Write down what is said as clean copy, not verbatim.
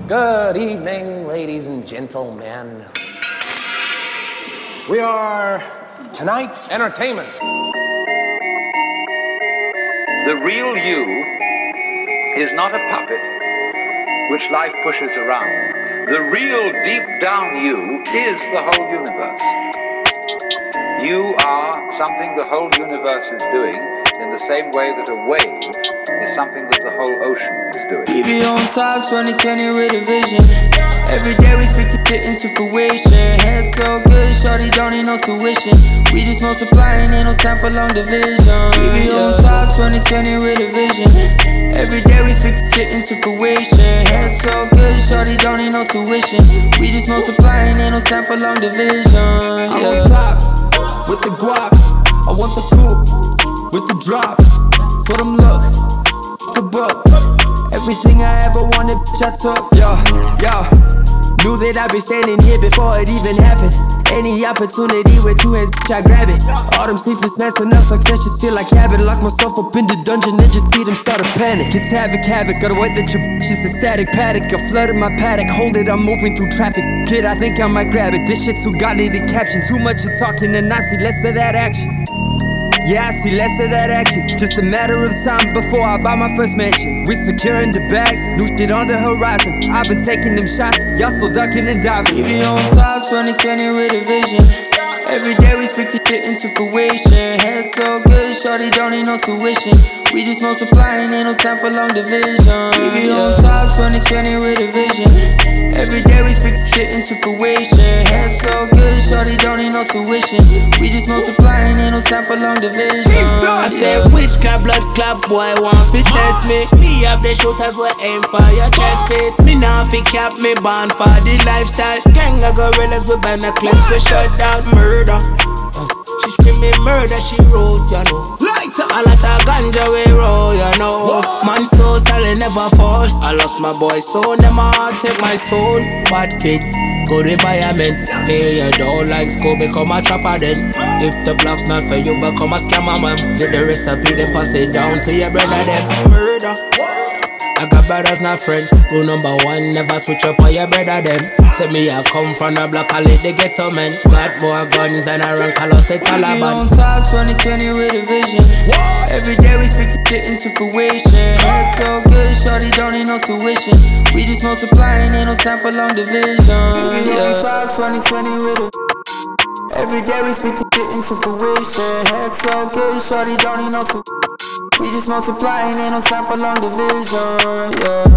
Good evening, ladies and gentlemen. We are tonight's entertainment. The real you is not a puppet which life pushes around. The real deep down you is the whole universe. You are something the whole universe is doing in the same way that a wave is something that the whole ocean is doing. We be on top 2020 with a vision. Every day we speak to get into fruition. Head so good, shorty don't need no tuition. We just multiplying, ain't no time for long division. We be on top 2020 with a vision. Every day we speak to get into fruition. Head so good, shorty don't need no tuition. We just multiplying, ain't no time for long division. I'm on top with the guap. I want the coupe with the drop. So them look, f*** a buck. Everything I ever wanted, bitch, I took. Yo. Knew that I'd be standing here before it even happened. Any opportunity with two hands, bitch, I grab it. All them sleepless nights, enough success just feel like habit. Lock myself up in the dungeon and just see them start to panic. It's havoc, gotta wait that your bitch is a static paddock. I flooded my paddock, hold it, I'm moving through traffic. Kid, I think I might grab it. This shit too godly to caption. Too much of talking and I see less of that action. Yeah, I see less of that action. Just a matter of time before I buy my first mansion. We securing the bag, new shit on the horizon. I've been taking them shots, y'all still ducking and diving. We be on top 2020 with a vision. Every day we speak to get into fruition. Head so good, shorty don't need no tuition. We just multiplying, ain't no time for long division. We be on top 2020 with a vision. Every day we speak to get into fruition. Head so good, shorty don't need no tuition. We just multiplying, ain't no time for long division. I said, which kind blood clot boy want fi test me? Me have the shooters will aim for your chest piece. Me now fi cap me born for the lifestyle. Gang of gorillas with binoculars to shut down murder. She screaming murder, she wrote, you know. A lot of ganja we roll, you know. Man so solid never fall. I lost my boy soul, them heart take my soul. Bad kid, good environment. Me you don't like school, become a trapper then. If the block's not for you, become a scammer man. Get the recipe, then pass it down to your brother then. Murder. I got brothers, not friends. Rule number one, never switch up on your brother them. Say me I come from the block, I let the ghetto men. Got more guns than I run Call State Taliban. We on top 2020 with a vision. Every day we speak to get into fruition. Head so good, shorty don't need no tuition. We just multiplying, ain't no time for long division. We on top 2020 with a. Every day we speak to get into fruition. Head so good, shorty don't need no tuition. We just multiplying, ain't no time for long division, yeah.